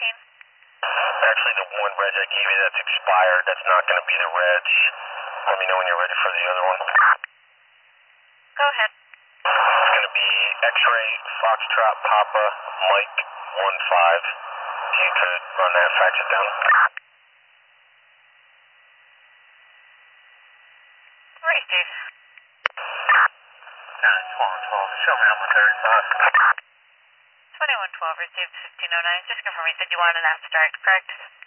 Actually, the one reg I gave you that's expired, that's not going to be the reg. Let me know when you're ready for the other one. Go ahead. It's going to be X-ray Foxtrot Papa Mike 15. If you could run that, fax it down. Where is Steve? 12. Show me number 35. 2112 received 1509. Just confirm you said you wanted an abstract, correct?